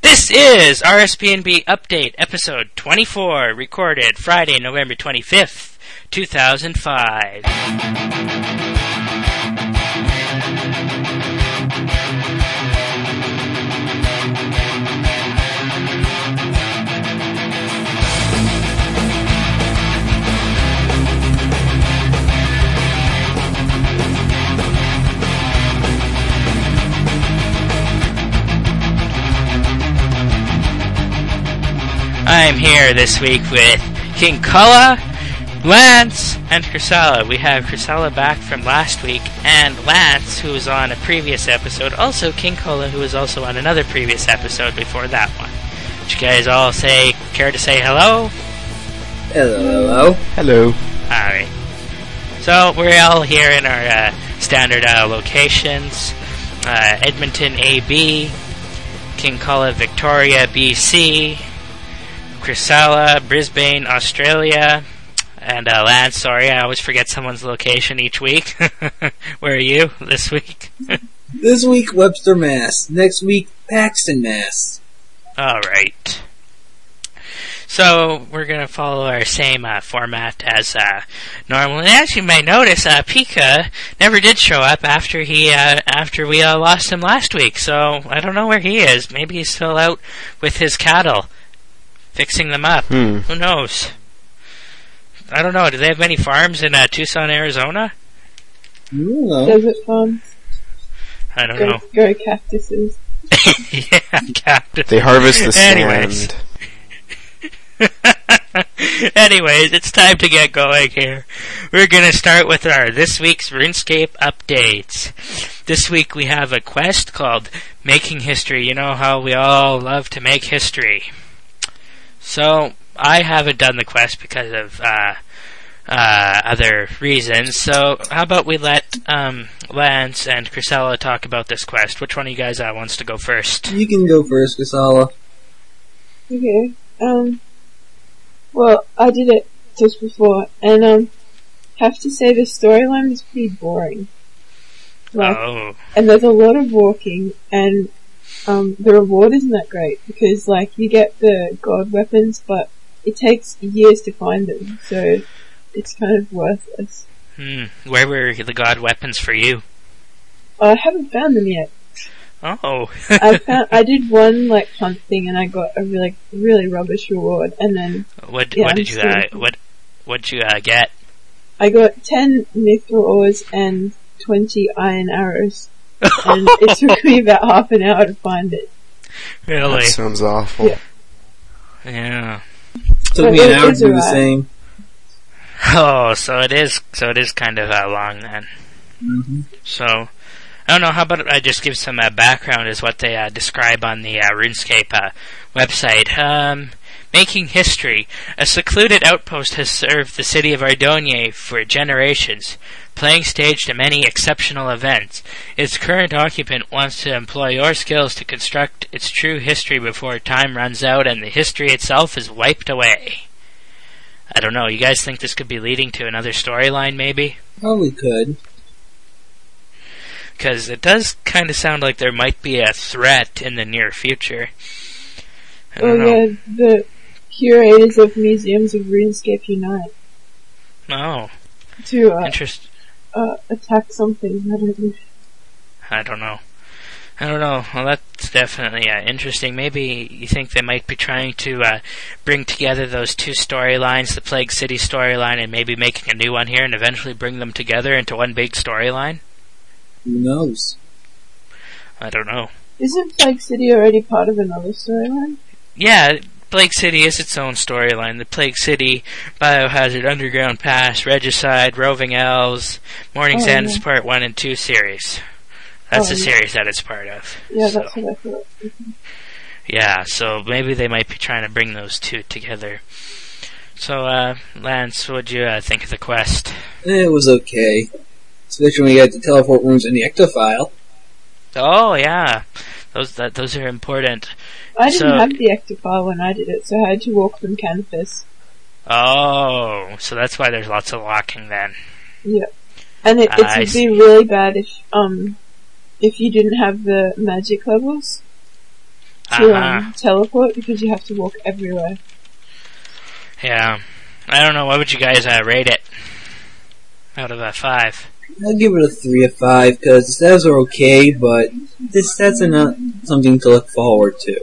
This is RSPNB Update, episode 24, recorded Friday, November 25th, 2005. I'm here this week with King Kullah, Lance, and Chrysalla. We have Chrysalla back from last week, and Lance, who was on a previous episode, also King Kullah, who was also on another previous episode before that one. Would you guys all care to say hello? Hello. Hello. Alright. So, we're all here in our standard locations. Edmonton, AB, King Kullah, Victoria, BC, Chrysalla, Brisbane, Australia, and Lance, sorry, I always forget someone's location each week. Where are you this week? This week, Webster, Mass. Next week, Paxton, Mass. Alright. So, we're going to follow our same format as normal. And as you may notice, Pika never did show up after we lost him last week. So, I don't know where he is. Maybe he's still out with his cattle, fixing them up. Who knows? I don't know. Do they have many farms in Tucson, Arizona? No. Desert farms. I don't know. Grow cactuses. Yeah, cactus. They harvest the Anyways. sand. Anyways, it's time to get going here. We're going to start with our this week's RuneScape updates. This week we have a quest called Making History. You know how we all love to make history. So, I haven't done the quest because of other reasons. So, how about we let Lance and Chrysalla talk about this quest? Which one of you guys wants to go first? You can go first, Chrysalla. Okay. Well, I did it just before, and have to say the storyline was pretty boring. And there's a lot of walking, and the reward isn't that great, because, you get the god weapons, but it takes years to find them, so it's kind of worthless. Where were the god weapons for you? I haven't found them yet. Oh. I did one, hunt thing, and I got a really rubbish reward, and then... What did you get? I got 10 mithril ores and 20 iron arrows. And it took me about half an hour to find it. Really? That sounds awful. Yeah. Took me an hour to do the same. Oh, so it is kind of long then. Mm-hmm. So, I don't know, how about I just give some background as what they describe on the RuneScape website. Making history. A secluded outpost has served the city of Ardonier for generations, playing stage to many exceptional events. Its current occupant wants to employ your skills to construct its true history before time runs out and the history itself is wiped away. I don't know, you guys think this could be leading to another storyline, maybe? Probably could. Because it does kind of sound like there might be a threat in the near future. I don't know. Yeah, the curators of Museums of RuneScape unite. Oh. To, attack something. I don't know. Well, that's definitely interesting. Maybe you think they might be trying to bring together those two storylines, the Plague City storyline, and maybe making a new one here, and eventually bring them together into one big storyline? Who knows? I don't know. Isn't Plague City already part of another storyline? Yeah, Plague City is its own storyline. The Plague City, Biohazard, Underground Pass, Regicide, Roving Elves, Morning's End is Part 1 and 2 series. That's the series that it's part of. Yeah, that's what I thought. Yeah, so maybe they might be trying to bring those two together. So, Lance, what did you think of the quest? It was okay. Especially when you had to teleport rooms in the ectofile. Oh, yeah. Those are important. I didn't have the ectofile when I did it, so I had to walk from Canopus. Oh, so that's why there's lots of walking then. Yeah. And it would be really bad if you didn't have the magic levels. to teleport because you have to walk everywhere. Yeah. I don't know, what would you guys rate it out of 5? I'll give it a 3 of 5 because the stats are okay, but the stats are not something to look forward to.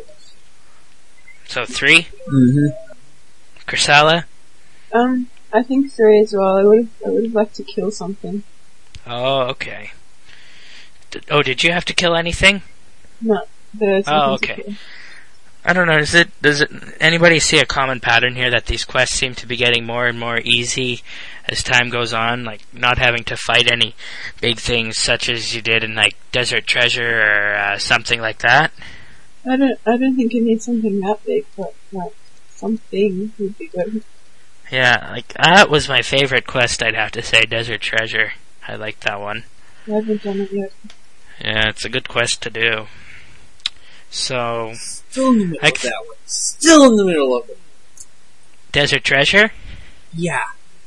So 3? Mm-hmm. Chrysala? I think 3 as well. I would have liked to kill something. Oh, okay. Did you have to kill anything? No. Oh, okay. I don't know, does anybody see a common pattern here that these quests seem to be getting more and more easy as time goes on, like not having to fight any big things such as you did in like Desert Treasure or something like that? I don't think you need something that big, but like something would be good. Yeah, like that was my favorite quest, I'd have to say, Desert Treasure. I liked that one. I haven't done it yet. Yeah, it's a good quest to do. So Still in the middle of that one. Still in the middle of it. Desert Treasure? Yeah.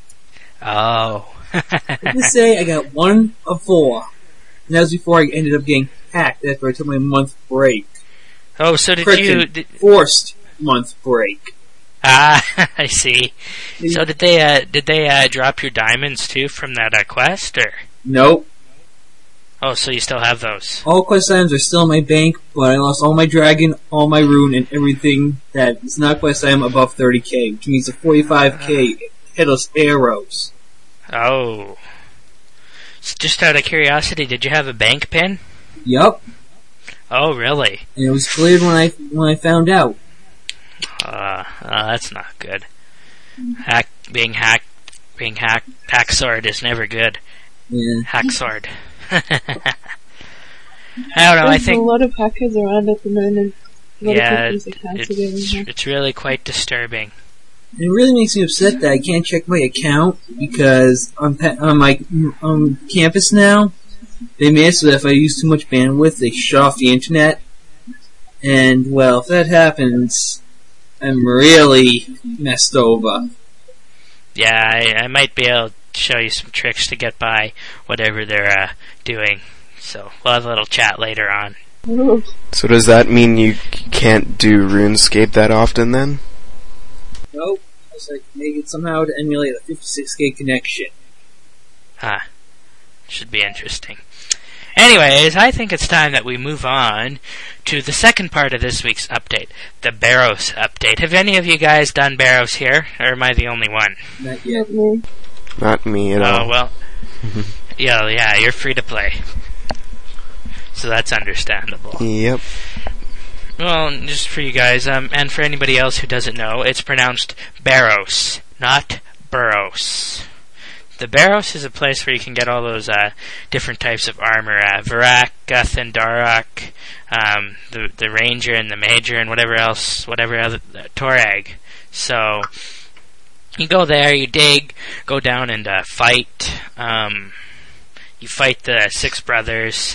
Oh. Let's say I got 1 of 4. And that was before I ended up getting hacked after I took my month break. Oh, so did you... Forced month break. Ah, I see. So did they drop your diamonds too from that quest, or? Nope. Oh, so you still have those? All quest items are still in my bank, but I lost all my dragon, all my rune, and everything that is not quest item above 30k, which means a 45k headless arrows. Oh. So just out of curiosity, did you have a bank pin? Yup. Oh, really? And it was cleared when I found out. That's not good. Being hacked, Hacksword is never good. Yeah. Hacksword. I don't know, I think... There's a lot of hackers around at the moment. Yeah, it's really quite disturbing. It really makes me upset that I can't check my account because on campus now, they made it so that if I use too much bandwidth, they shut off the internet. And, well, if that happens, I'm really messed over. Yeah, I might be able to show you some tricks to get by whatever they're doing. So we'll have a little chat later on. So does that mean you can't do RuneScape that often then? Nope. I was like, make it somehow to emulate a 56k connection. Should be interesting. Anyways, I think it's time that we move on to the second part of this week's update, the Barrows update. Have any of you guys done Barrows here, or am I the only one? Not yet. Not me at all. Oh, well. yeah, you're free to play. So that's understandable. Yep. Well, just for you guys, and for anybody else who doesn't know, it's pronounced Barrows, not Burrows. The Barrows is a place where you can get all those different types of armor, Varak, Guth, Darok, the Ranger and the Major and whatever other Torag. So you go there, you dig, go down and fight. You fight the six brothers.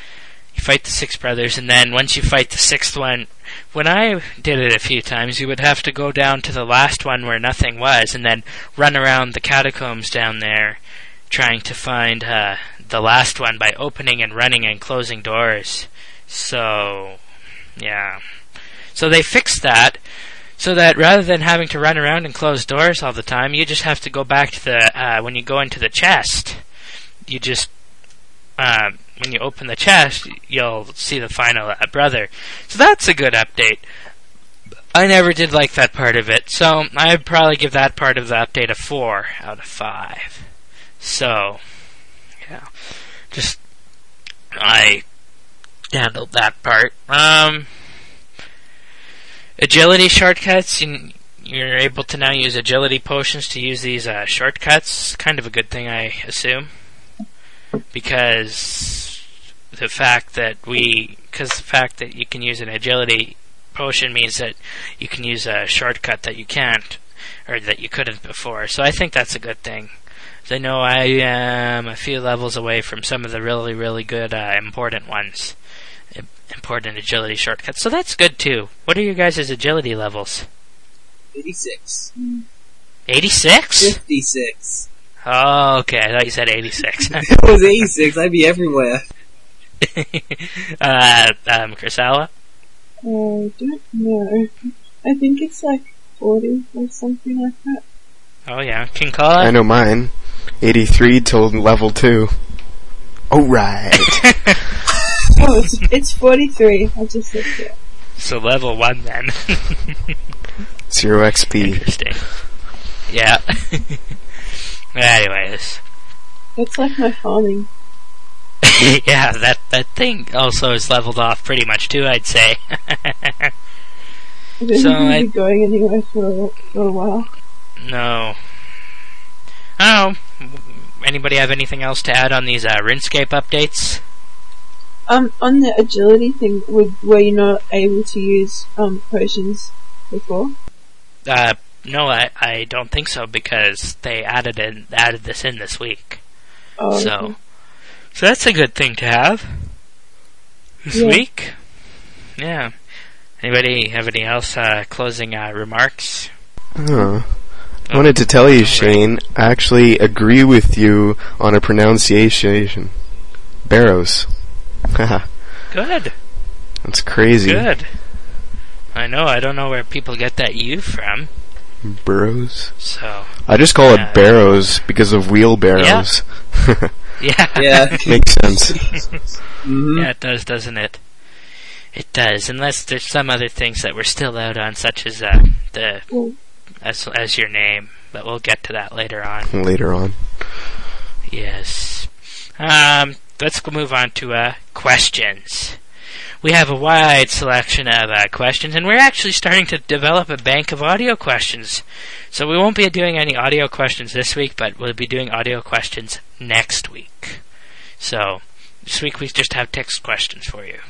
And then once you fight the sixth one, when I did it a few times, you would have to go down to the last one where nothing was, and then run around the catacombs down there, trying to find the last one by opening and running and closing doors. So, yeah. So they fixed that, so that rather than having to run around and close doors all the time, you just have to go back to the, when you go into the chest, you just, when you open the chest, you'll see the final brother. So that's a good update. I never did like that part of it, so I'd probably give that part of the update a 4 out of 5. So, yeah. Just, I handled that part. Agility shortcuts, you're able to now use agility potions to use these shortcuts. Kind of a good thing, I assume. Because the fact that you can use an agility potion means that you can use a shortcut that you can't, or that you couldn't before. So I think that's a good thing. I know I am a few levels away from some of the really, really good important ones. Important agility shortcuts. So that's good too. What are your guys' agility levels? 86. 86? 56. Oh, okay. I thought you said 86. If it was 86, I'd be everywhere. Chrysala? I don't know. I think it's like 40 or something like that. Oh yeah, King Call I know mine. 83 till level 2. Alright. Oh, it's 43. I just looked it. So level 1 then. 0 XP. Interesting. Yeah. Anyways. It's like my farming. Yeah, that thing also is leveled off pretty much too, I'd say. I don't think we'll be going anywhere for a while. No. Oh, anybody have anything else to add on these RuneScape updates? On the agility thing, were you not able to use potions before? No, I don't think so, because they added this in this week. Oh, so, okay. So that's a good thing to have this week. Yeah. Anybody have any else closing remarks? I wanted to tell you, Shane, I actually agree with you on a pronunciation. Barrows. Good. That's crazy. Good. I know, I don't know where people get that U from. Burrows? So. I just call it barrows because of wheelbarrows. Yeah. Yeah. Makes sense. Mm-hmm. Yeah, it does, doesn't it? It does, unless there's some other things that we're still out on, such as as your name, but we'll get to that later on. Later on. Yes. Let's move on to questions. We have a wide selection of questions, and we're actually starting to develop a bank of audio questions. So we won't be doing any audio questions this week, but we'll be doing audio questions next week. So this week we just have text questions for you.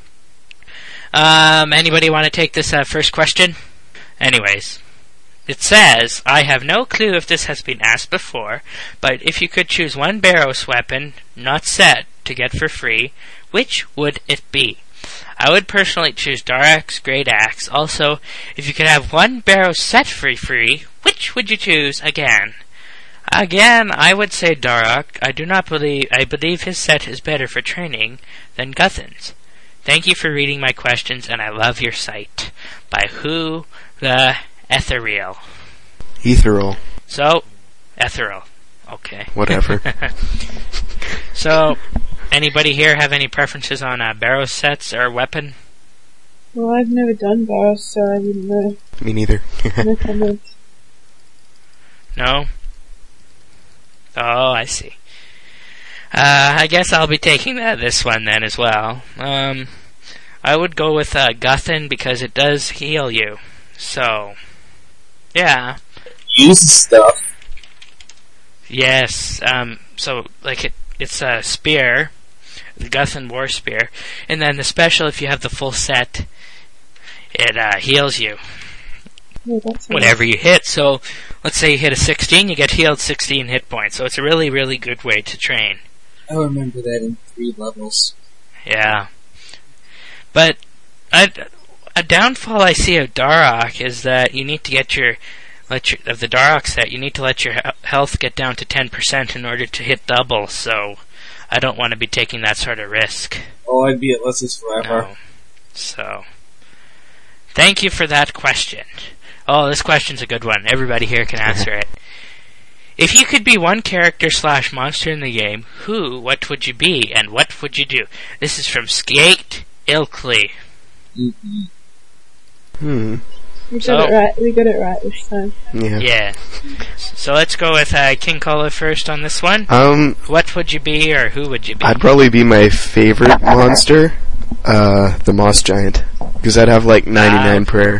Anybody want to take this first question? Anyways, it says, I have no clue if this has been asked before, but if you could choose one Barrows weapon, not set, to get for free, which would it be? I would personally choose Darok's Great Axe. Also, if you could have one Barrows set for free, which would you choose again? Again, I would say Darok. I believe his set is better for training than Guthan's. Thank you for reading my questions, and I love your site. By Who the Ethereal. Ethereal. So, Ethereal. Okay. Whatever. So, anybody here have any preferences on Barrows sets or weapon? Well, I've never done Barrows, so I wouldn't know. Me neither. No comment. No? Oh, I see. I guess I'll be taking this one then as well. I would go with Guthan because it does heal you. So, yeah. Use stuff. Yes. So, like it's a spear, the Guthan War Spear, and then the special, if you have the full set, it heals you. Yeah, that's Whenever you hit. So, let's say you hit a 16, you get healed 16 hit points. So it's a really, really good way to train. I remember that in 3 levels. Yeah. But a downfall I see of Darok is that you need to get of the Darok set, you need to let your health get down to 10% in order to hit double, so I don't want to be taking that sort of risk. Oh, I'd be at Leslie's forever. No. So, thank you for that question. Oh, this question's a good one. Everybody here can answer it. If you could be one character / monster in the game, what would you be, and what would you do? This is from Skate Ilkley. Mm-hmm. We got it right. We got it right this time. Yeah. So let's go with King Cola first on this one. What would you be, or who would you be? I'd probably be my favorite monster, the Moss Giant, because I'd have like 99 prayer.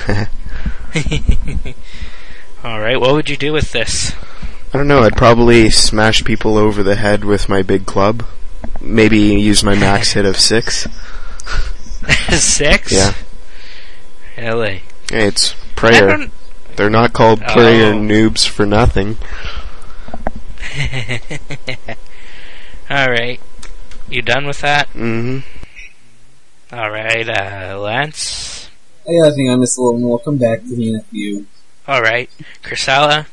Alright, what would you do with this? I don't know, I'd probably smash people over the head with my big club. Maybe use my max hit of 6. 6? Yeah. Really? Hey, it's prayer. They're not called prayer noobs for nothing. Alright. You done with that? Mm-hmm. Alright, Lance? I gotta think on this a little more. Come back to me in a few. Alright. Chrysalia?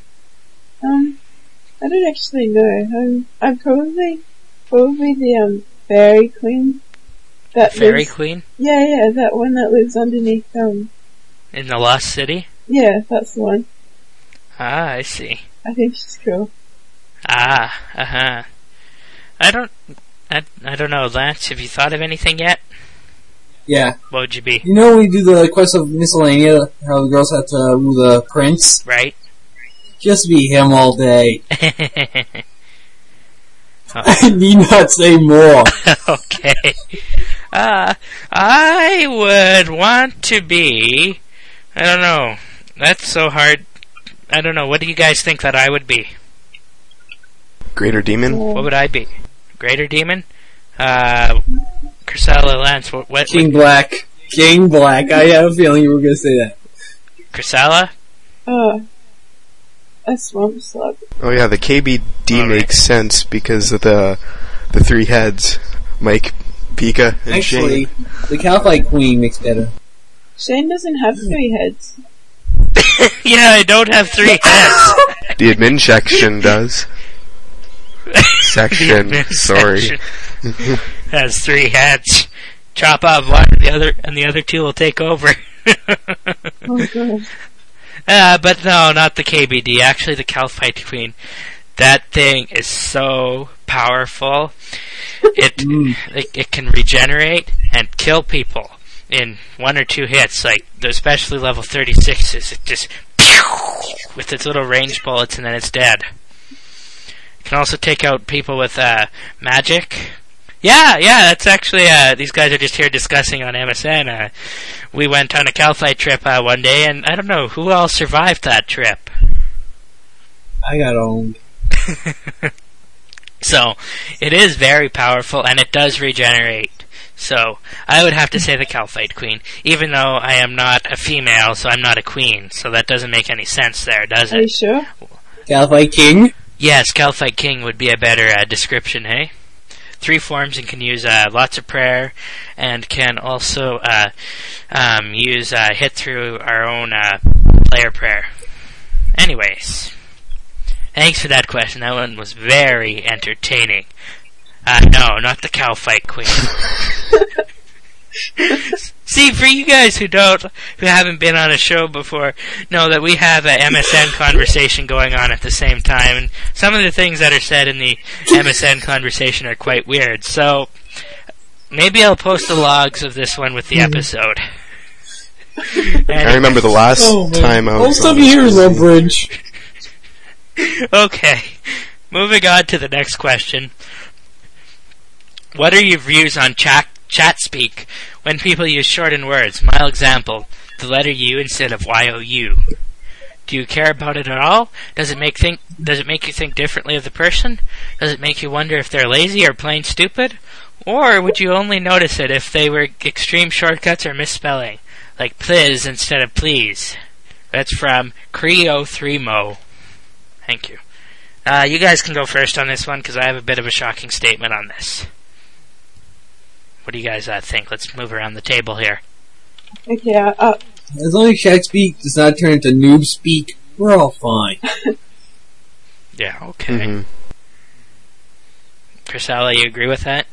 I don't actually know. I'm probably the Fairy Queen. That Fairy lives, Queen yeah, that one that lives underneath, in the Lost City? yeah, that's the one. Ah, I see. I think she's cool. Ah, uh-huh. I don't know, Lance, have you thought of anything yet? Yeah. What would you be? You know when we do the Quest of Miscellanea, how the girls have to woo the prince? Right? Just be him all day. I need not say more. Okay. I would want to be... I don't know. That's so hard. I don't know. What do you guys think that I would be? Greater Demon? What would I be? Greater Demon? Chrysella, Lance, what? King Black. King Black. I have a feeling you were going to say that. Chrysella? A swamp slug. Oh yeah, the KBD All makes sense because of the three heads. Mike, Pika, and Actually, Shane. the Calphite Queen makes better. Shane doesn't have 3 heads. Yeah, I don't have 3 heads. The admin section does. Section, sorry. Has 3 heads. Chop off one, and the other 2 will take over. Oh god. But no, not the KBD. Actually, the Calphite Queen. That thing is so powerful. It can regenerate and kill people in 1 or 2 hits. Like, especially level 36s, it just with its little range bullets, and then it's dead. It can also take out people with magic. Yeah, that's actually, these guys are just here discussing on MSN. We went on a Calphite trip one day, and I don't know, who all survived that trip? I got owned. So, it is very powerful, and it does regenerate. So, I would have to say the Calphite Queen, even though I am not a female, so I'm not a queen, so that doesn't make any sense there, does it? Are you sure? Calphite King? Yes, Calphite King would be a better description, hey? 3 forms and can use lots of prayer, and can also use hit through our own player prayer. Anyways, thanks for that question. That one was very entertaining. No, not the Calphite Queen. See, for you guys who haven't been on a show before, know that we have a MSN conversation going on at the same time, and some of the things that are said in the MSN conversation are quite weird. So, maybe I'll post the logs of this one with the episode. I remember the last time I was Most on of you here, this. Lumbridge. Okay, moving on to the next question. What are your views on chat speak when people use shortened words? My example, the letter U instead of YOU. Do you care about it at all? Does it make you think differently of the person? Does it make you wonder if they're lazy or plain stupid? Or would you only notice it if they were extreme shortcuts or misspelling, like pliz instead of please? That's from Creo3mo. Thank you. You guys can go first on this one because I have a bit of a shocking statement on this. What do you guys think? Let's move around the table here. Okay, As long as chat speak does not turn into noob speak, we're all fine. Yeah, okay. Mm-hmm. Chrysella, you agree with that?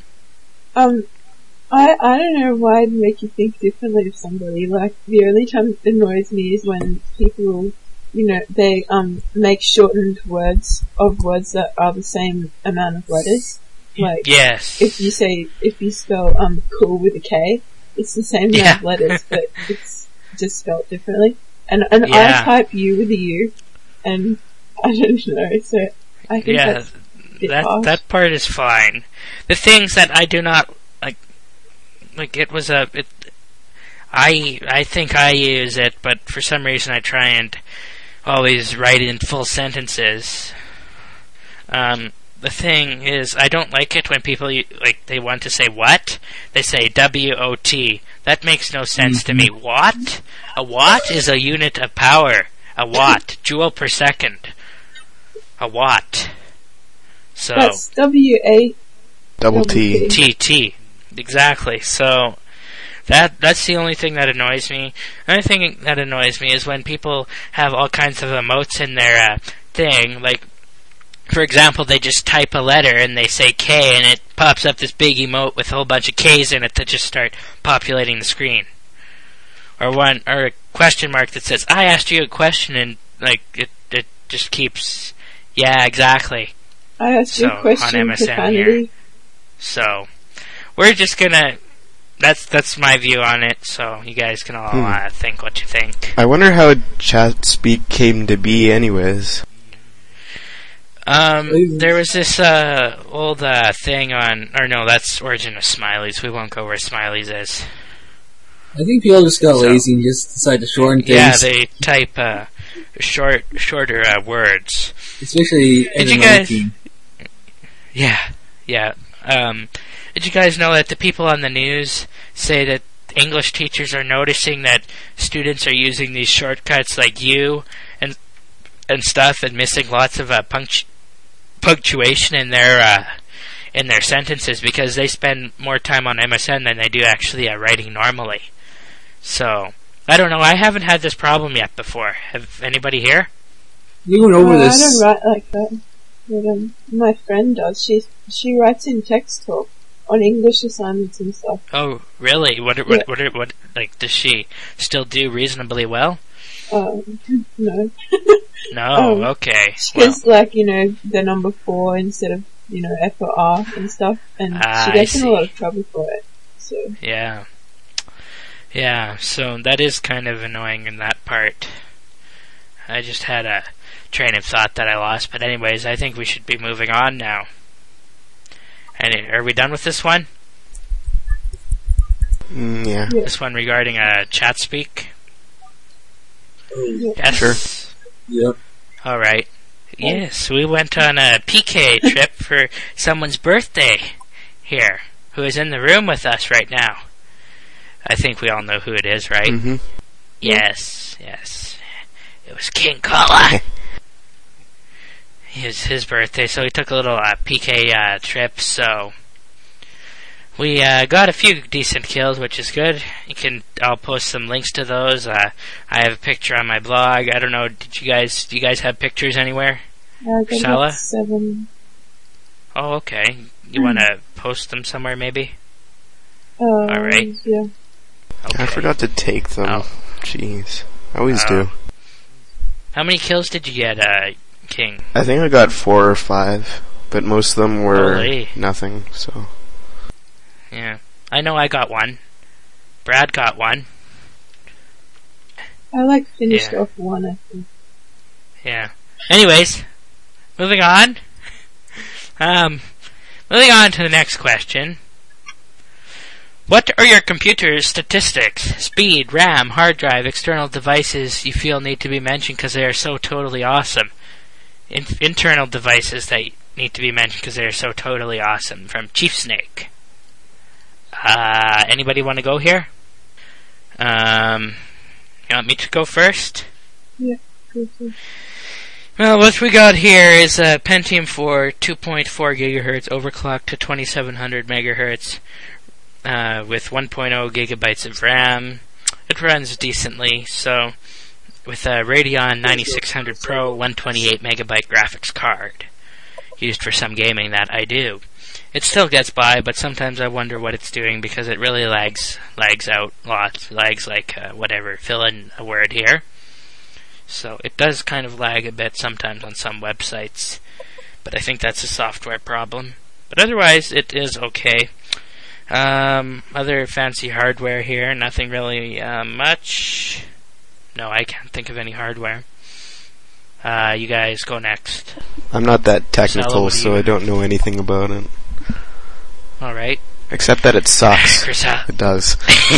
I don't know why it'd make you think differently of somebody. Like, the only time it annoys me is when people, they, make shortened words of words that are the same amount of letters. Like, yes. if you spell, cool with a K, it's the same amount of letters, but it's just spelled differently. And I type U with a U, and I don't know, so I think that's a bit harsh. That part is fine. The things that I do not like it was I think I use it, but for some reason I try and always write in full sentences. The thing is, I don't like it when people they want to say what? They say WOT. That makes no sense to me. What? A watt is a unit of power. A watt, joule per second. A watt. So that's WA Double T. TT. Exactly. So that's the only thing that annoys me. Another thing that annoys me is when people have all kinds of emotes in their thing, like for example, they just type a letter and they say K, and it pops up this big emote with a whole bunch of K's in it that just start populating the screen. Or a question mark that says, I asked you a question, and like it just keeps, yeah, exactly. I asked you a question, on MSN here. So we're just gonna. That's my view on it. So you guys can all think what you think. I wonder how ChatSpeak came to be, anyways. There was this old thing on, or no, that's Origin of Smileys. We won't go where Smileys is. I think people just got lazy and just decided to shorten things. Yeah, they type shorter words. Especially did you guys? Yeah. Did you guys know that the people on the news say that English teachers are noticing that students are using these shortcuts like you and stuff, and missing lots of punctuation in their sentences because they spend more time on MSN than they do actually writing normally. So I don't know. I haven't had this problem yet before. Have anybody here? We went over this. I don't write like that. But, my friend does. She writes in text talk on English assignments and stuff. Oh, really? What like does she still do reasonably well? No. No, okay. She's like, the number 4 instead of, F or R and stuff, and she gets in a lot of trouble for it. So Yeah, so that is kind of annoying in that part. I just had a train of thought that I lost, but anyways, I think we should be moving on now. And are we done with this one? Yeah. This one regarding ChatSpeak? Yes. Sure. Yep. Alright. Yes, we went on a PK trip for someone's birthday here, who is in the room with us right now. I think we all know who it is, right? Mm-hmm. Yes. It was King Kola. It was his birthday, so we took a little PK trip, so we got a few decent kills, which is good. I'll post some links to those. I have a picture on my blog. I don't know, do you guys have pictures anywhere? I got Sala? 7. Oh, okay. You want to post them somewhere, maybe? Alright. Yeah. Okay. I forgot to take them. Oh. Jeez. I always do. How many kills did you get, King? I think I got 4 or 5, but most of them were Holy. nothing, so... Yeah. I know I got 1. Brad got 1. I finished off 1, I think. Yeah. Anyways, moving on. Moving on to the next question. What are your computer's statistics, speed, RAM, hard drive, external devices you feel need to be mentioned because they are so totally awesome? Internal devices that need to be mentioned because they are so totally awesome. From Chief Snake. Anybody want to go here? You want me to go first? Yeah, go first. Well, what we got here is a Pentium 4 2.4 gigahertz overclocked to 2700 megahertz with 1.0 gigabytes of RAM. It runs decently, so with a Radeon 9600 Pro 128 megabyte graphics card used for some gaming that I do. It still gets by, but sometimes I wonder what it's doing because it really lags out lots. Lags like whatever, fill in a word here. So it does kind of lag a bit sometimes on some websites, but I think that's a software problem. But otherwise, it is okay. Other fancy hardware here, nothing really much. No, I can't think of any hardware. You guys go next. I'm not that technical, Sala, so I don't know anything about it. Alright. Except that it sucks. Chris, It does.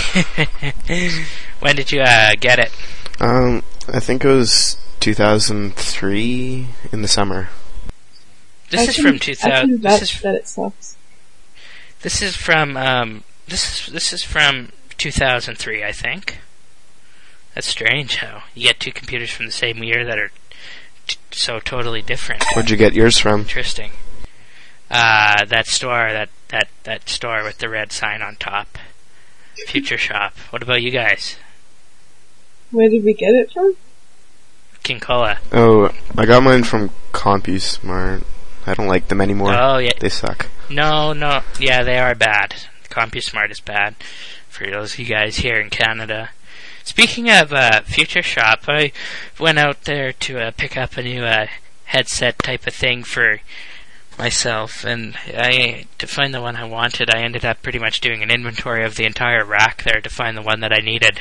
when did you get it? I think it was 2003 in the summer. This is from 2000. That it sucks. This is from this is from 2003, I think. That's strange how you get two computers from the same year that are so totally different. Where'd you get yours from? Interesting. That store, that store with the red sign on top. Future Shop. What about you guys? Where did we get it from? King Kola. Oh, I got mine from CompuSmart. I don't like them anymore. Oh, yeah. They suck. No. Yeah, they are bad. CompuSmart is bad for those of you guys here in Canada. Speaking of Future Shop, I went out there to pick up a new headset type of thing for myself, and to find the one I wanted, I ended up pretty much doing an inventory of the entire rack there to find the one that I needed.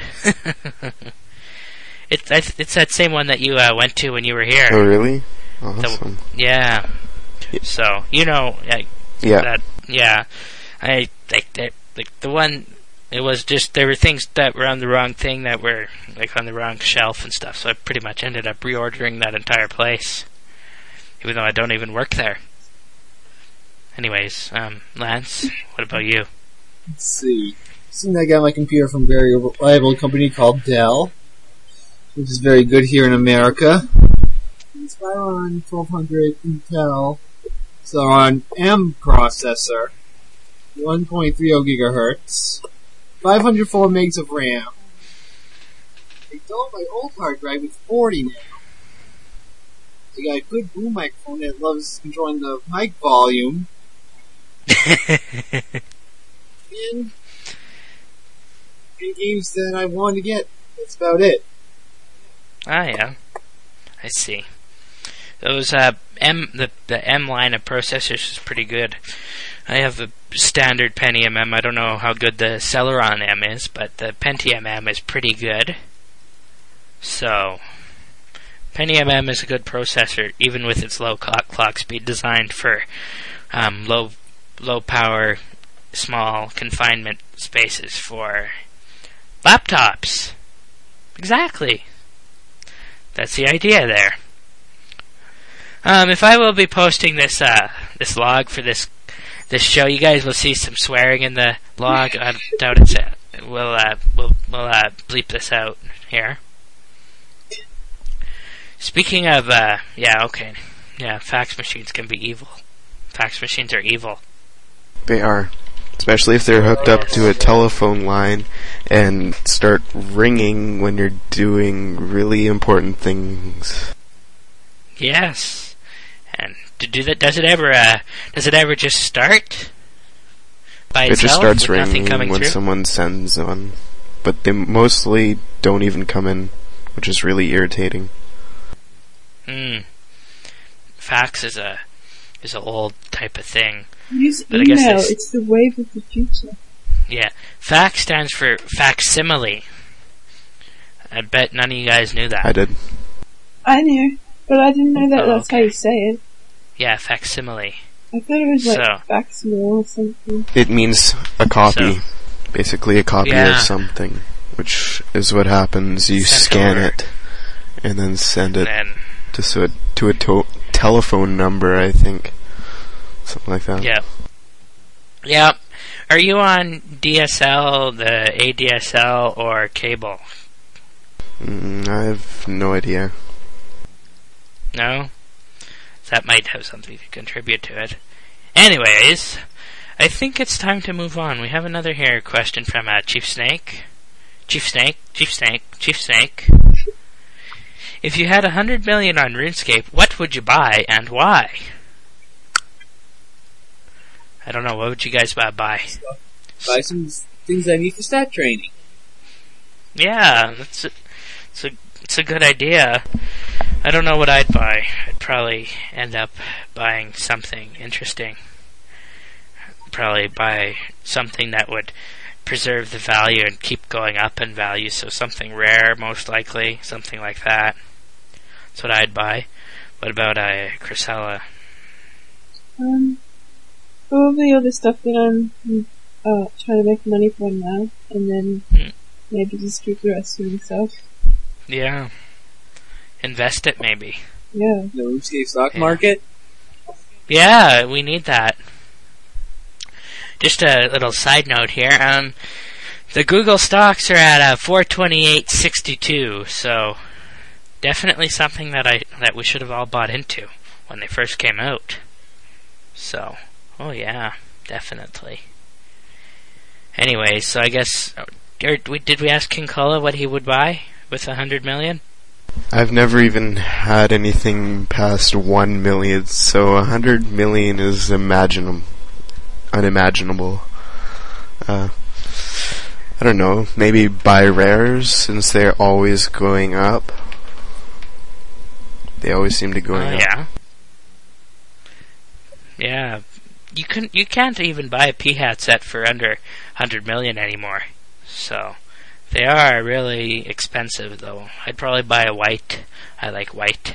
It's that same one that you went to when you were here. Oh, really? Awesome. Yeah. So, yeah. I like the one. It was just there were things that were on the wrong thing that were like on the wrong shelf and stuff. So I pretty much ended up reordering that entire place, even though I don't even work there. Anyways, Lance, what about you? Let's see. I got my computer from a very reliable company called Dell, which is very good here in America. It's Spyron 1200 Intel, so on M processor, 1.30 gigahertz, 504 megs of RAM. I dulled my old hard drive with 40 now. I got a good boom microphone that loves controlling the mic volume. and games that I wanted to get. That's about it. Ah, yeah. I see. Those the M line of processors is pretty good. I have a standard Pentium M. I don't know how good the Celeron M is, but the Pentium M is pretty good. So, Pentium M is a good processor, even with its low clock speed, designed for low power, small confinement spaces for laptops. Exactly. That's the idea there. If I will be posting this log for this show, you guys will see some swearing in the log. I doubt it's we'll bleep this out here. Speaking of fax machines can be evil. Fax machines are evil. They are. Especially if they're hooked up to a telephone line and start ringing when you're doing really important things. Yes. And to do that, does it ever just start by itself? It just starts with nothing ringing coming when through? someone sends one. But they mostly don't even come in, which is really irritating. Fax is a old type of thing. Use But email. It's the wave of the future. Yeah. Fax stands for facsimile. I bet none of you guys knew that. I did. I knew, but I didn't know that that's how you say it. Yeah, facsimile. I thought it was like facsimile or something. It means a copy. So, basically a copy of something, which is what happens. You scan it and then send it to a telephone number, I think. Something like that. Yeah. Yeah. Are you on DSL, the ADSL, or cable? I have no idea. No? That might have something to contribute to it. Anyways, I think it's time to move on. We have another question from Chief Snake. Chief Snake. If you had 100 million on RuneScape, what would you buy and why? I don't know. What would you guys buy? Buy some things I need for stat training. Yeah, it's a good idea. I don't know what I'd buy. I'd probably end up buying something interesting. Probably buy something that would preserve the value and keep going up in value. So something rare, most likely, something like that. That's what I'd buy. What about Chrysella? Probably all the stuff that I'm trying to make money for now, and then maybe just keep the rest to myself. Yeah. Invest it, maybe. Yeah. The RuneScape stock market? Yeah, we need that. Just a little side note here. The Google stocks are at 428.62, so definitely something that we should have all bought into when they first came out. So, oh yeah, definitely. Anyways, so I guess did we ask King Kullah what he would buy with 100 million? I've never even had anything past 1 million, so 100 million is unimaginable. I don't know, maybe buy rares, since they're always going up. They always seem to going up. Yeah. Yeah. You can't even buy a P-Hat set for under 100 million anymore. So, they are really expensive, though. I'd probably buy a white. I like white.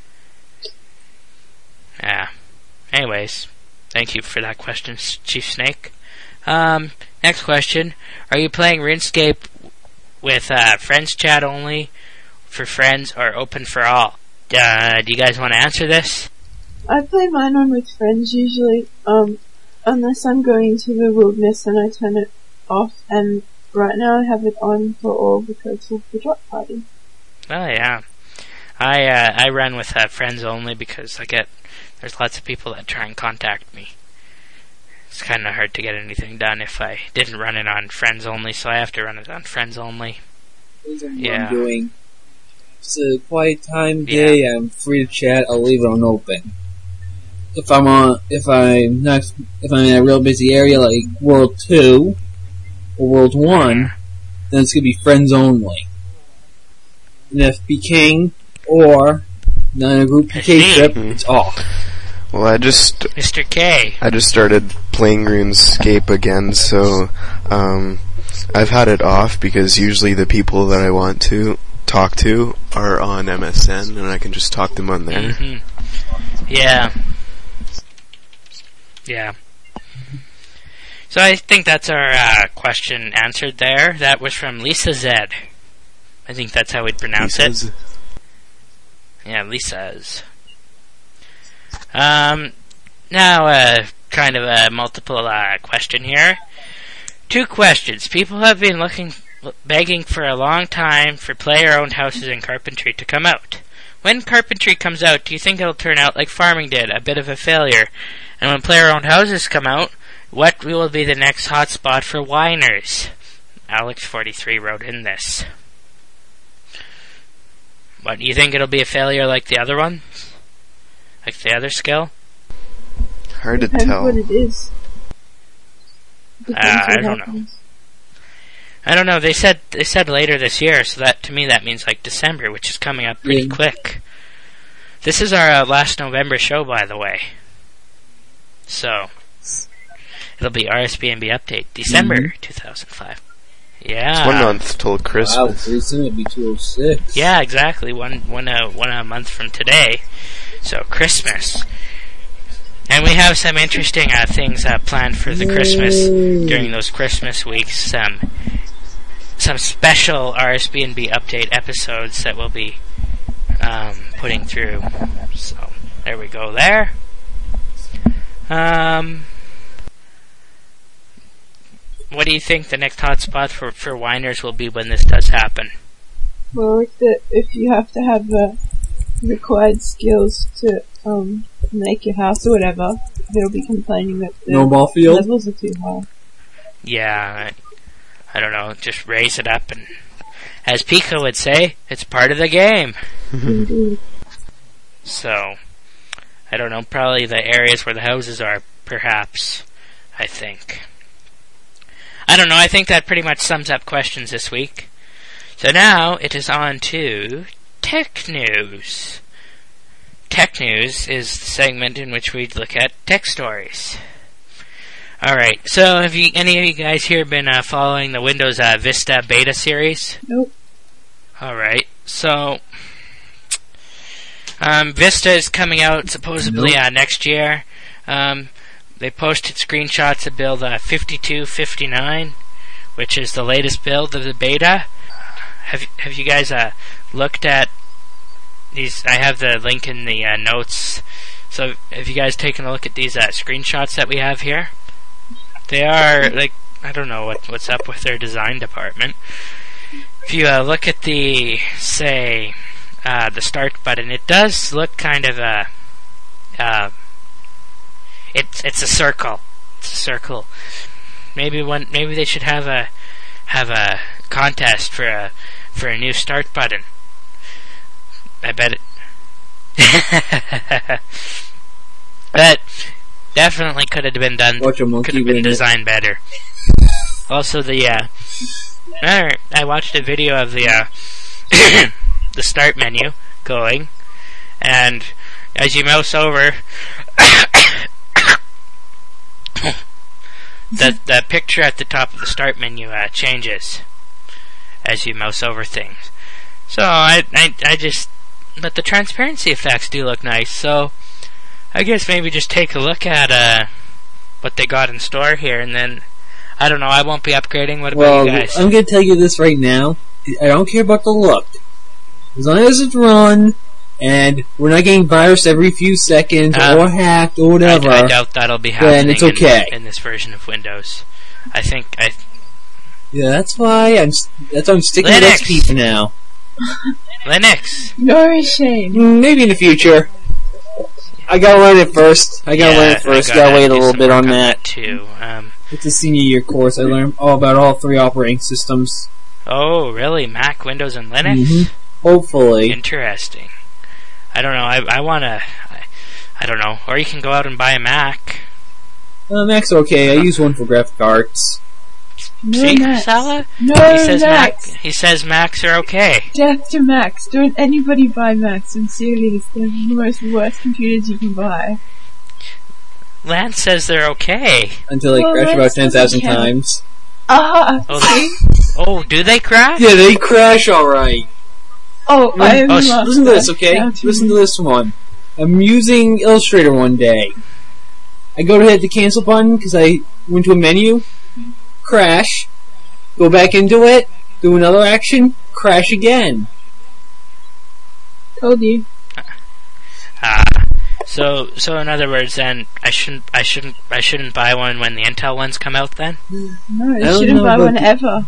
Yeah. Anyways, thank you for that question, Chief Snake. Next question. Are you playing RuneScape with friends chat only, for friends, or open for all? Do you guys want to answer this? I play mine on with friends usually, unless I'm going to the wilderness and I turn it off, and right now I have it on for all because of the drop party. Oh yeah. I run with friends only because there's lots of people that try and contact me. It's kind of hard to get anything done if I didn't run it on friends only, so I have to run it on friends only. Yeah. I'm doing. It's a quiet time day. I'm free to chat. I'll leave it on open. If I'm in a real busy area like World 2 or World 1, then it's gonna be friends only. And if be king or not in a group PK trip, it's off. Well, Mr. K. I just started playing RuneScape again, so I've had it off because usually the people that I want to talk to are on MSN, and I can just talk to them on there. Mm-hmm. Yeah. Yeah. So I think that's our question answered there. That was from Lisa Zed. I think that's how we'd pronounce it. Yeah, Lisa's. Now, kind of a multiple question here. 2 questions. People have been begging for a long time for player-owned houses in Carpentry to come out. When Carpentry comes out, do you think it'll turn out like Farming did, a bit of a failure? And when player-owned houses come out, what will be the next hotspot for whiners? Alex43 wrote in this. What, you think it'll be a failure like the other one? Like the other skill? Hard to tell. Depends what it is. I don't know. I don't know. They said later this year, so that to me that means like December, which is coming up pretty quick. This is our last November show, by the way. So it'll be RSBNB update December 2005. Yeah. It's 1 month till Christmas. Wow, pretty soon it'll be 206. Yeah, exactly. One a month from today. So Christmas. And we have some interesting things planned for the Christmas during those Christmas weeks. Some special RSBNB update episodes that we'll be putting through. So there we go. There. What do you think the next hotspot for whiners will be when this does happen? Well, if you have to have the required skills to make your house or whatever, they'll be complaining that the levels are too high. Yeah, I don't know, just raise it up, and as Pico would say, it's part of the game. Indeed. So, I don't know, probably the areas where the houses are, perhaps, I think. I don't know, I think that pretty much sums up questions this week. So now, it is on to Tech News. Tech News is the segment in which we look at tech stories. Alright, so have any of you guys here been following the Windows Vista beta series? Nope. Alright, so Vista is coming out supposedly next year. They posted screenshots of build 5259, which is the latest build of the beta. Have you guys looked at these? I have the link in the notes. So have you guys taken a look at these screenshots that we have here? They are like, I don't know what's up with their design department. If you look at the the start button, it does look kind of it's a circle. It's a circle. Maybe they should have a contest for a new start button. bet it. That definitely could have been done. Could have been designed better. Also, I watched a video of the the start menu going, and as you mouse over, the picture at the top of the start menu changes as you mouse over things. So I just, but the transparency effects do look nice. So I guess maybe just take a look at what they got in store here, and then I don't know. I won't be upgrading. What about you guys? I'm going to tell you this right now. I don't care about the look. As long as it's run, and we're not getting virus every few seconds, or hacked, or whatever. I doubt that'll be happening. Then it's okay. In this version of Windows. Yeah, that's why I'm sticking with XP for now. Linux. No shame. Maybe in the future. I gotta learn it first. Gotta wait a little bit on that too. It's a senior year course. I learned all about all 3 operating systems. Oh, really? Mac, Windows, and Linux? Mm-hmm. Hopefully. Interesting. I don't know. I wanna. I don't know. Or you can go out and buy a Mac. Mac's okay. I use one for graphic arts. No, see, Macs. Sala? No, Macs. He says Macs are okay. Death to Macs. Don't anybody buy Macs. Sincerely, they're the worst computers you can buy. Lance says they're okay. Until they crash about 10,000 times. Oh, do they crash? Yeah, they crash alright. Listen to this, okay? Listen to this one. I'm using Illustrator one day. I go to hit the cancel button because I went to a menu. Crash. Go back into it. Do another action. Crash again. Told you. So in other words, then I shouldn't buy one when the Intel ones come out. Then no, you shouldn't buy one ever.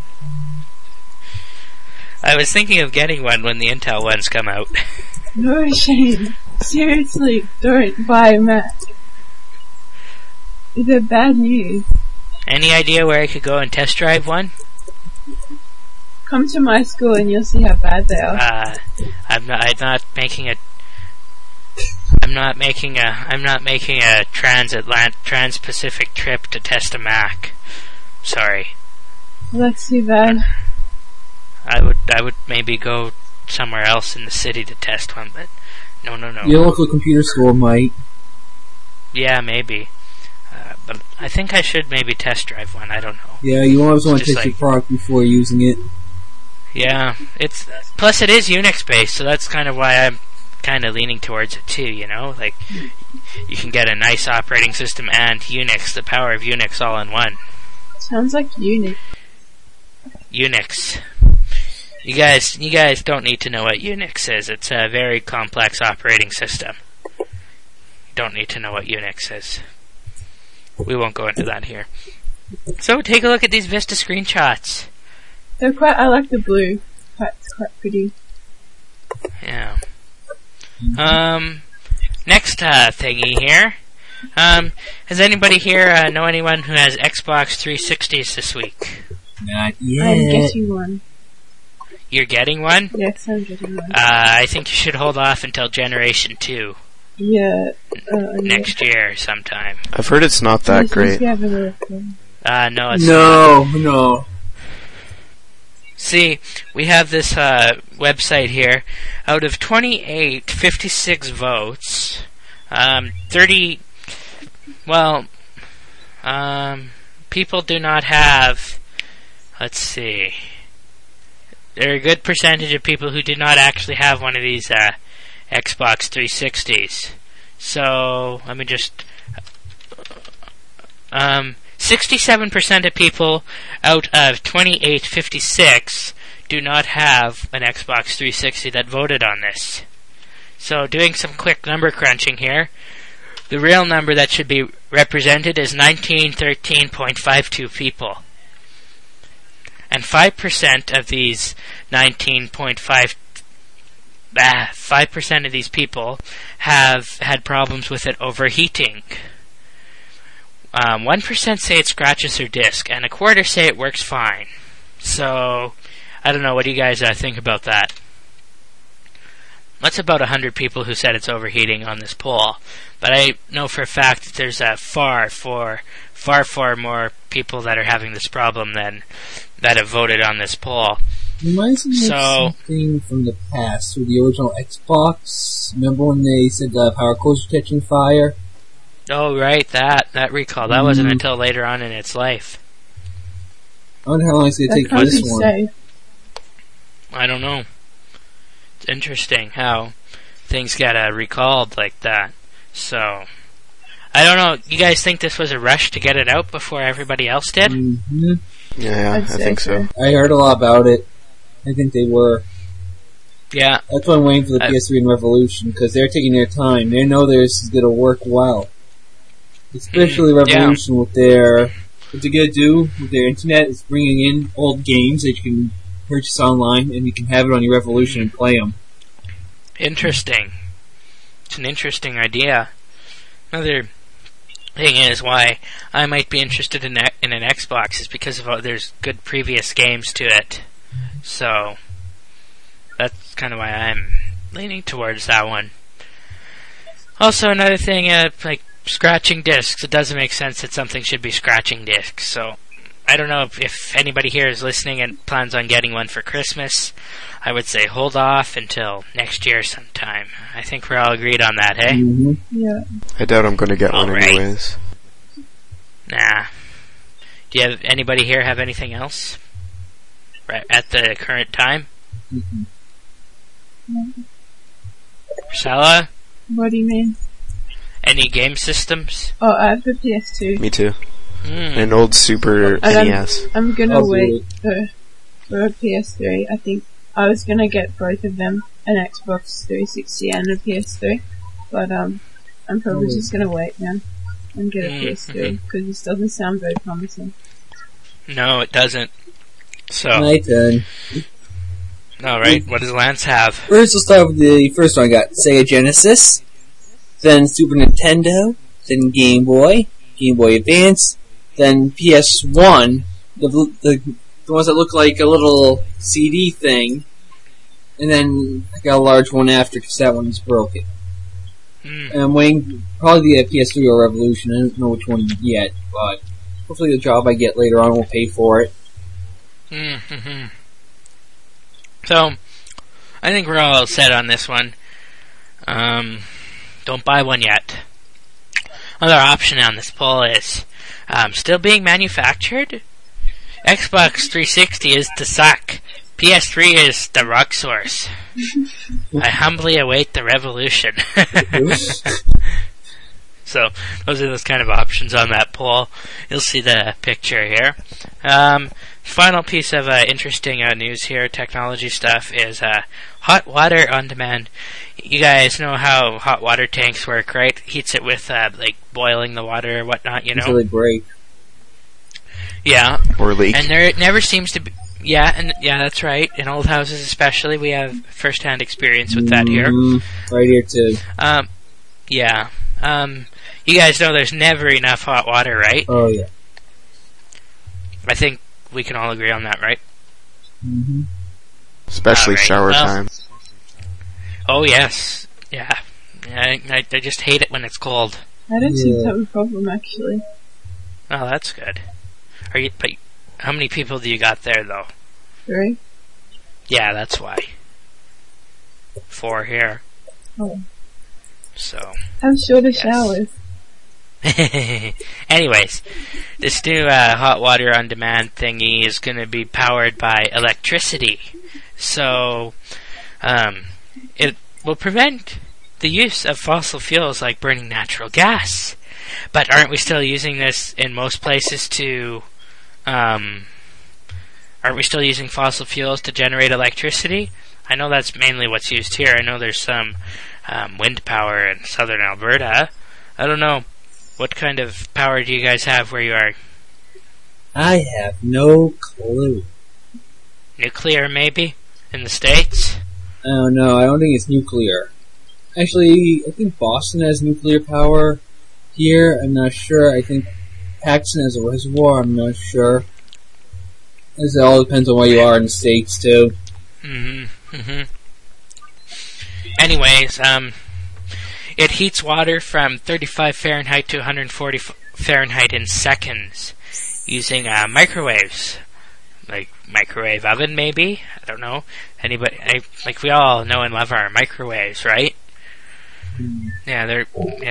I was thinking of getting one when the Intel ones come out. No shame. Seriously, don't buy a Mac. They're bad news. Any idea where I could go and test drive one? Come to my school and you'll see how bad they are. I'm not making a trans-Pacific trip to test a Mac. Sorry. Well, that's too bad. I would maybe go somewhere else in the city to test one, but no. Your local computer store might. Yeah, maybe. But I think I should maybe test drive one. I don't know. Yeah, you always want to test your product before using it. Yeah, plus it is Unix based, so that's kind of why I'm kind of leaning towards it too. You know, like you can get a nice operating system and Unix, the power of Unix, all in one. Sounds like Unix. Unix. You guys don't need to know what Unix is. It's a very complex operating system. You don't need to know what Unix is. We won't go into that here. So take a look at these Vista screenshots. I like the blue. It's quite pretty. Yeah. Next thingy here. Has anybody here know anyone who has Xbox 360s this week? Not yet. I'm getting one. You're getting one? Yes, I'm getting one. I think you should hold off until Generation 2. Yeah. Next year sometime. I've heard it's not that great. No, it's not. No. See, we have this website here. Out of 28, 56 votes, 30. Well, people do not have. Let's see. There are a good percentage of people who do not actually have one of these Xbox 360s. So let me just. 67% of people out of 2856 do not have an Xbox 360 that voted on this. So doing some quick number crunching here, the real number that should be represented is 1913.52 people. And 5% of these 5% of these people have had problems with it overheating. 1% say it scratches their disk, and 25% say it works fine. So, I don't know, what do you guys think about that? That's about 100 people who said it's overheating on this poll. But I know for a fact that there's far more people that are having this problem than that have voted on this poll. Reminds me of something from the past, with the original Xbox. Remember when they said the power cords were catching fire? Oh, right, that recall. That wasn't until later on in its life. I wonder how long it's going to take for this one. Safe. I don't know. It's interesting how things get recalled like that. So, I don't know. You guys think this was a rush to get it out before everybody else did? Mm-hmm. Yeah, I think so. I heard a lot about it. I think they were. Yeah. That's why I'm waiting for the PS3 and Revolution, because they're taking their time. They know this is going to work well. Especially Revolution with their... What they're going to do with their internet is bringing in old games that you can purchase online, and you can have it on your Revolution and play them. Interesting. It's an interesting idea. Another thing is why I might be interested in an Xbox is because of there's good previous games to it. So that's kind of why I'm leaning towards that one. Also, another thing, like scratching discs. It doesn't make sense that something should be scratching discs. So I don't know if anybody here is listening and plans on getting one for Christmas. I would say hold off until next year sometime. I think we're all agreed on that, hey? Mm-hmm. Yeah. I doubt I'm going to get one anyways. Nah. Do you have anybody here have anything else? Right at the current time? Mm-hmm. Priscilla? What do you mean? Any game systems? Oh, I have the PS2. Me too. An old Super NES. I'm gonna wait for a PS3. I think I was gonna get both of them, an Xbox 360 and a PS3, but I'm probably just gonna wait now and get a PS3 because this doesn't sound very promising. No, it doesn't. So, my turn. Alright, what does Lance have? First, we'll start with the first one I got. Sega Genesis, then Super Nintendo, then Game Boy Advance, then PS1, the ones that look like a little CD thing, and then I got a large one after because that one's broken. And I'm waiting, probably the PS3 or Revolution, I don't know which one yet, but hopefully the job I get later on will pay for it. Mm-hmm. So, I think we're all set on this one. Don't buy one yet. Another option on this poll is still being manufactured. Xbox 360 is the suck. PS3 is the rock source. I humbly await the revolution. So, those are those kind of options on that poll. You'll see the picture here. Final piece of interesting news here, technology stuff, is hot water on demand. You guys know how hot water tanks work, right? Heats it with like boiling the water or whatnot, you know? Until they break. Yeah. Or leak. And there never seems to be... Yeah, that's right. In old houses especially, we have first-hand experience with that here. Right here too. Yeah. You guys know there's never enough hot water, right? Oh yeah. I think we can all agree on that, right? Mm-hmm. Especially shower time. Oh yes, yeah. I just hate it when it's cold. I don't seem to have a problem actually. Oh, that's good. But how many people do you got there though? 3. Yeah, that's why. 4 here. Oh. So. I'm sure the showers. Anyways, this new hot water on demand thingy is going to be powered by electricity. So, it will prevent the use of fossil fuels like burning natural gas. But aren't we still using this in most places to, aren't we still using fossil fuels to generate electricity? I know that's mainly what's used here. I know there's some wind power in southern Alberta. I don't know. What kind of power do you guys have where you are? I have no clue. Nuclear, maybe? In the States? Oh no, I don't think it's nuclear. Actually, I think Boston has nuclear power here. I'm not sure. I think Paxton has a reservoir. I'm not sure. It all depends on where you are in the States, too. anyways, it heats water from 35 Fahrenheit to 140 Fahrenheit in seconds using microwaves. Like microwave oven, maybe? I don't know. Anybody? Like, we all know and love our microwaves, right? Yeah,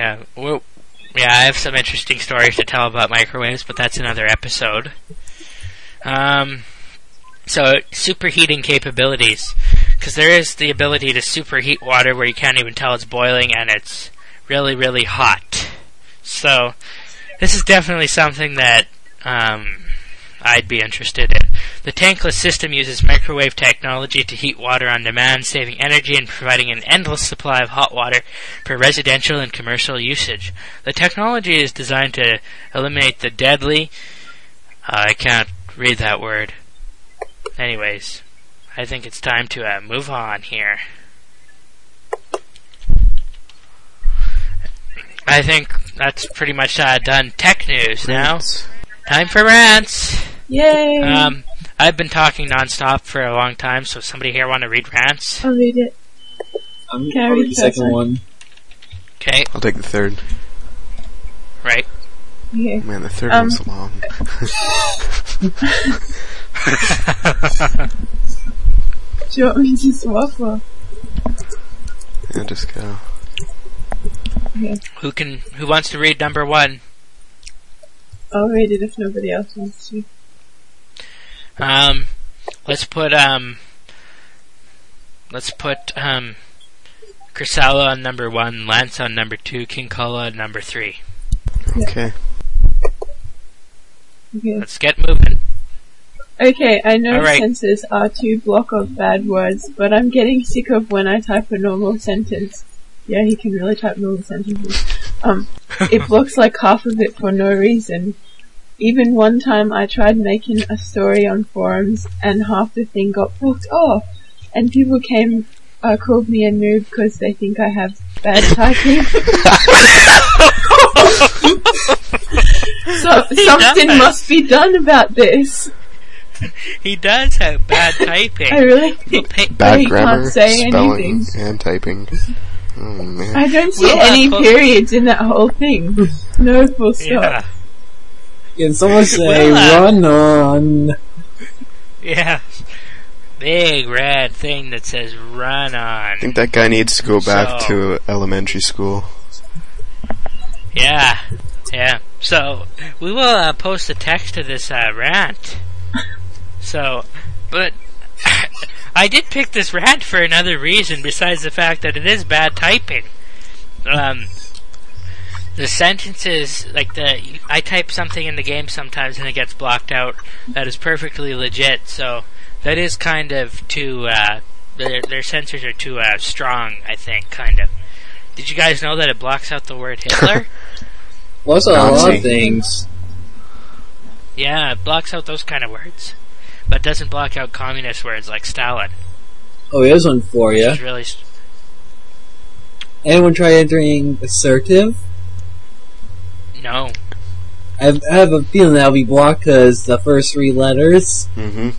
I have some interesting stories to tell about microwaves, but that's another episode. So, superheating capabilities. Because there is the ability to superheat water where you can't even tell it's boiling and it's really, really hot. So, this is definitely something that I'd be interested in. The tankless system uses microwave technology to heat water on demand, saving energy and providing an endless supply of hot water for residential and commercial usage. The technology is designed to eliminate the deadly... I can't read that word. Anyways, I think it's time to move on here. I think that's pretty much done tech news now. Time for rants! Yay! I've been talking non-stop for a long time, so somebody here want to read rants? I'll read it. I'll read the second one. Okay. I'll take the third. Right. Okay. Man, the third one's long. Do you want me to swap or? Yeah, just go. Okay. Who wants to read number one? I'll read it if nobody else wants to. Let's put Crisalla on number 1, Lance on number 2, King Kala on number 3. Okay. Okay. Let's get moving. Okay, I know Right. sentences are too block of bad words, but I'm getting sick of when I type a normal sentence. Yeah, he can really type normal sentences. It blocks like half of it for no reason. Even one time I tried making a story on forums and half the thing got blocked off. And people called me a noob because they think I have bad typing. So something must be done about this. He does have bad typing. I really think Bad he grammar, can't say spelling, anything. and typing. Oh man. I don't see Well, any periods in that whole thing. No full stop. Yeah. Can someone say, run on? Yeah. Big red thing that says run on. I think that guy needs to go back to elementary school. Yeah. Yeah. So, we will post a text to this rant. So, but I did pick this rant for another reason besides the fact that it is bad typing. The sentences, I type something in the game sometimes and it gets blocked out. That is perfectly legit, so that is kind of too, their censors are too strong, I think, kind of. Did you guys know that it blocks out the word Hitler? What's a lot of things? Yeah, it blocks out those kind of words. But doesn't block out communist words like Stalin. Oh, here's one for you. Really Anyone try entering assertive? No. I have a feeling that'll be blocked because the first 3 letters. Mm-hmm.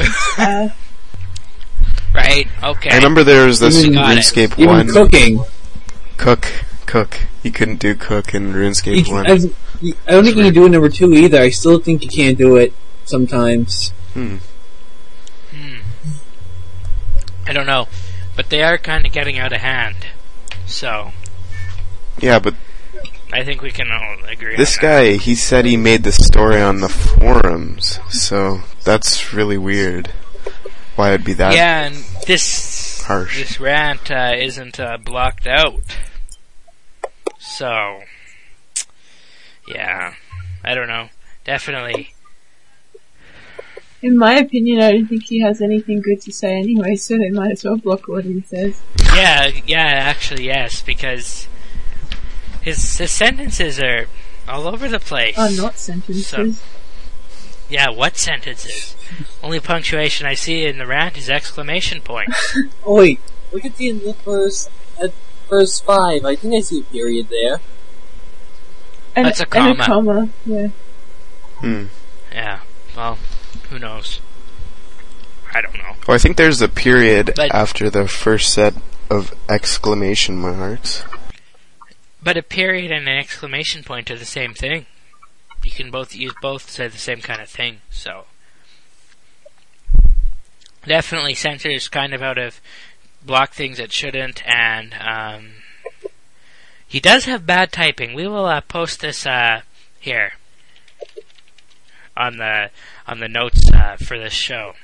Right, okay. I remember there was this in RuneScape 1. Even cooking. Cook. You couldn't do cook in RuneScape 1. I don't think you can do it number 2 either. I still think you can't do it sometimes. I don't know. But they are kind of getting out of hand. So. Yeah, but I think we can all agree this on guy, he said he made the story on the forums, so that's really weird. Why it'd be that Yeah, and this rant isn't blocked out. So, yeah, I don't know. Definitely. In my opinion, I don't think he has anything good to say anyway, so they might as well block what he says. Yeah, actually, yes, because his sentences are all over the place. Oh, not sentences. So, yeah, what sentences? Only punctuation I see in the rant is exclamation points. Oh wait, look at the first 5. I think I see a period there. That's a comma. And a comma, yeah. Yeah, well, who knows? I don't know. Oh, I think there's a period after the first set of exclamation marks. But a period and an exclamation point are the same thing. You can both say the same kind of thing, so... Definitely censors kind of out of block things that shouldn't, and he does have bad typing. We will post this here on the notes for this show.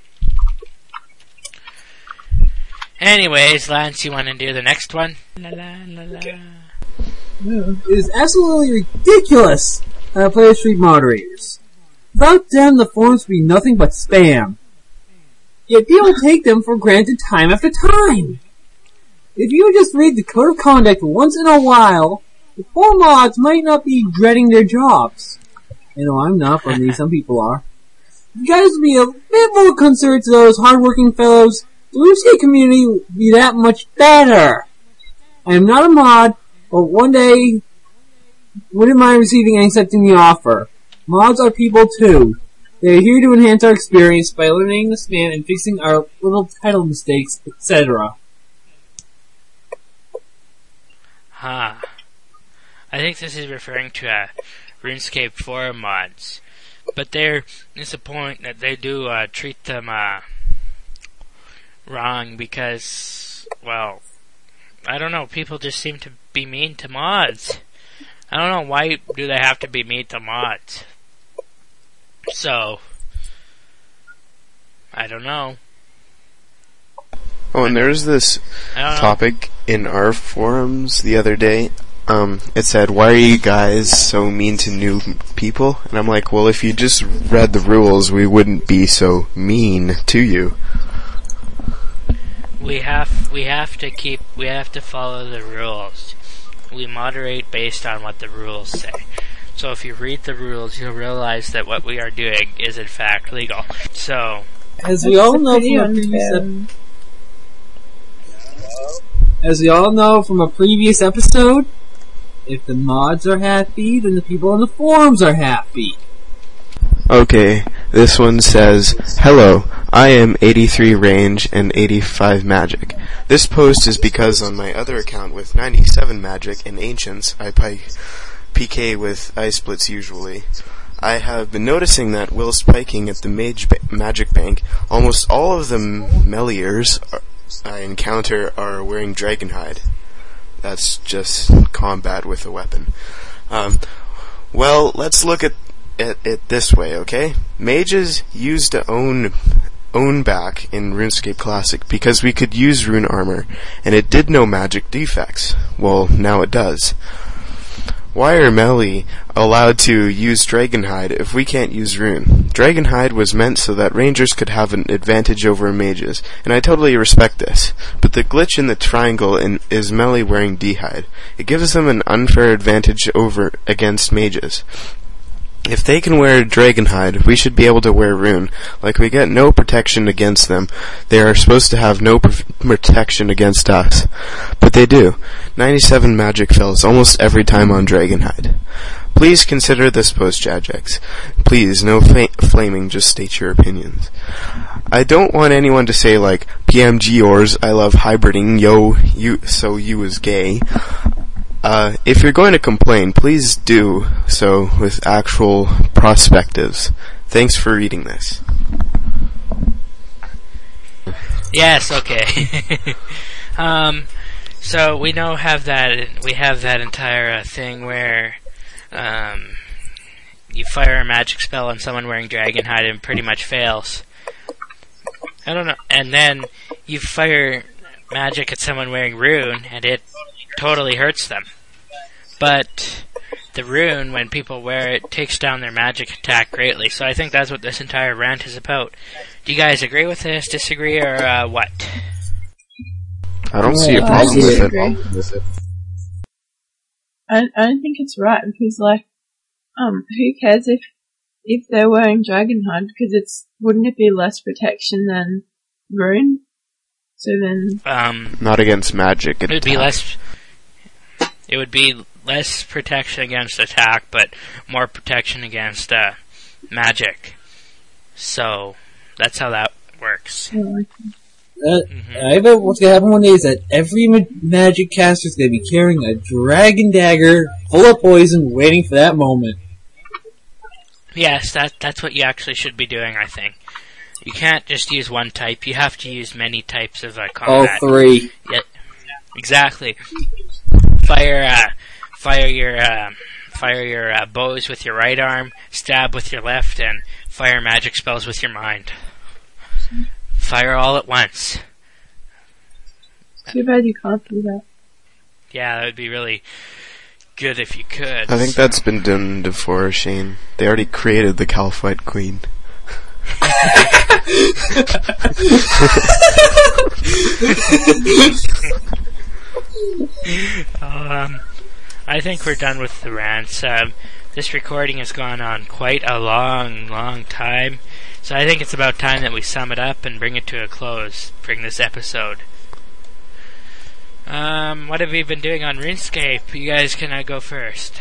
Anyways, Lance, you want to do the next one? La, la, la, la. It is absolutely ridiculous Player Street moderators. Without them, the forums would be nothing but spam. Yet people take them for granted time after time. If you would just read the code of conduct once in a while, the forum mods might not be dreading their jobs. You know, I'm not, but maybe some people are. You guys would be a bit more concerned to those hardworking fellows. The RuneScape community would be that much better. I am not a mod, but one day wouldn't mind receiving and accepting the offer. Mods are people too. They are here to enhance our experience by eliminating the spam and fixing our little title mistakes, etc. I think this is referring to RuneScape forum mods. But there is a point that they do treat them wrong because, well, I don't know, people just seem to be mean to mods. I don't know, why do they have to be mean to mods? So, I don't know. Oh, and there's this topic in our forums the other day. It said, why are you guys so mean to new people? And I'm like, well, if you just read the rules, we wouldn't be so mean to you. We have to follow the rules. We moderate based on what the rules say. So if you read the rules, you'll realize that what we are doing is in fact legal. So, as we all know from a previous episode, if the mods are happy, then the people on the forums are happy. Okay, this one says, hello, I am 83 range and 85 magic. This post is because on my other account with 97 magic and ancients, I PK with ice splits usually. I have been noticing that whilst piking at the magic bank, almost all of the meliers I encounter are wearing dragonhide. That's just combat with a weapon. Well, let's look at it this way, okay? Mages used to own back in RuneScape Classic because we could use rune armor, and it did no magic defects. Well, now it does. Why are melee allowed to use dragonhide if we can't use rune? Dragonhide was meant so that rangers could have an advantage over mages, and I totally respect this. But the glitch in the triangle is melee wearing d'hide. It gives them an unfair advantage against mages. If they can wear dragonhide, we should be able to wear rune. Like we get no protection against them, they are supposed to have no protection against us. But they do. 97 magic fails almost every time on dragonhide. Please consider this post, Jagex. Please, no flaming, just state your opinions. I don't want anyone to say like, PMG yours, I love hybriding, yo, you is gay. If you're going to complain, please do so with actual perspectives. Thanks for reading this. Yes, okay. So we have that entire thing where you fire a magic spell on someone wearing dragonhide and pretty much fails. I don't know, and then you fire magic at someone wearing rune and it totally hurts them. But the rune, when people wear it, takes down their magic attack greatly. So I think that's what this entire rant is about. Do you guys agree with this, disagree, or what? I don't see a problem with it. I don't think it's right because, like, who cares if they're wearing dragonhide? Because wouldn't it be less protection than rune? So then, not against magic. It would be less. It would be less protection against attack, but more protection against magic. So that's how that works. I bet what's gonna happen one day is that every magic caster is gonna be carrying a dragon dagger full of poison, waiting for that moment. Yes, that's what you actually should be doing, I think. You can't just use one type, you have to use many types of combat. All three. Yeah, exactly. Fire your bows with your right arm, stab with your left, and fire magic spells with your mind. Fire all at once. Too bad you can't do that. Yeah, that would be really good if you could. I think that's been done before, Shane. They already created the Calphite Queen. I think we're done with the rants. This recording has gone on quite a long time, so I think it's about time that we sum it up and bring it to a close. Bring this episode. What have we been doing on RuneScape? You guys can go first.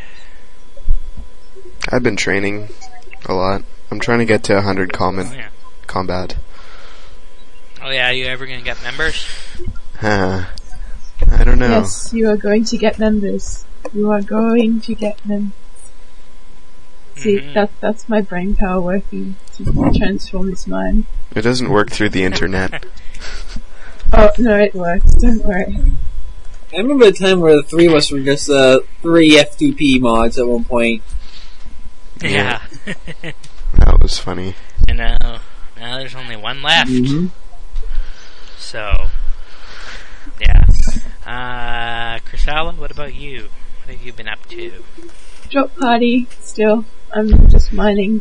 I've been training a lot. I'm trying to get to 100 combat. Oh yeah, are you ever going to get members? I don't know. Yes, you are going to get members. You are going to get them. See, that's my brain power working to transform his mind. It doesn't work through the internet. Oh, no, it works. Don't worry. I remember a time where the three of us were just 3 F2P mods at one point. Yeah. That was funny. And now there's only one left. Mm-hmm. So, yeah. Chrysala, what about you? What have you been up to? Drop party, still. I'm just mining.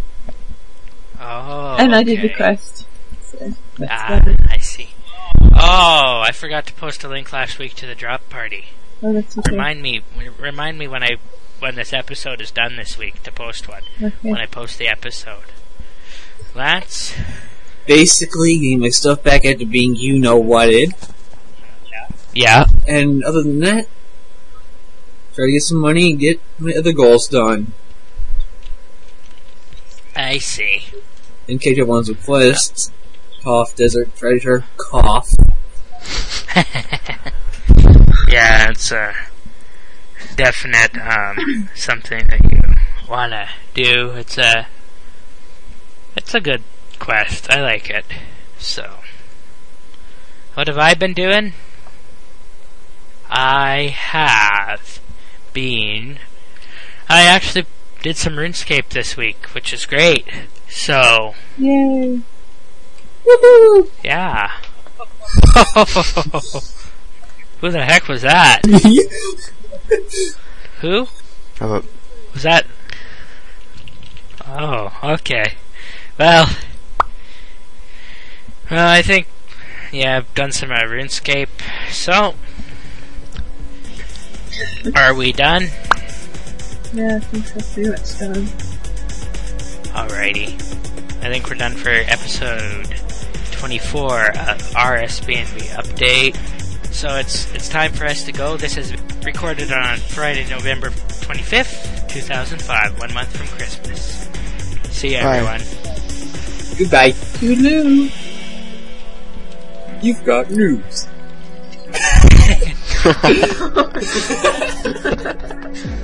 Oh, and I did the quest. So I see. Oh, I forgot to post a link last week to the drop party. Oh, that's okay. Remind me when this episode is done this week to post one. Okay. When I post the episode. Lance? Basically, getting my stuff back after being you-know-whatted. Yeah. And other than that, try to get some money and get my other goals done. I see. In case of one's requests. Cough, Desert Treasure, cough. Yeah, it's a definite something that you wanna do. It's a good quest. I like it. So, what have I been doing? I actually did some RuneScape this week, which is great. So, yay! Woohoo! Yeah. Who the heck was that? Who? Was that? Oh, okay. Well, I think, I've done some RuneScape. So, are we done? Yeah, I think that's pretty much done. Alrighty. I think we're done for episode 24 of RSBNB Update. So it's time for us to go. This is recorded on Friday, November 25th, 2005, 1 month from Christmas. See you, everyone. Goodbye. Toodaloo. You've got news.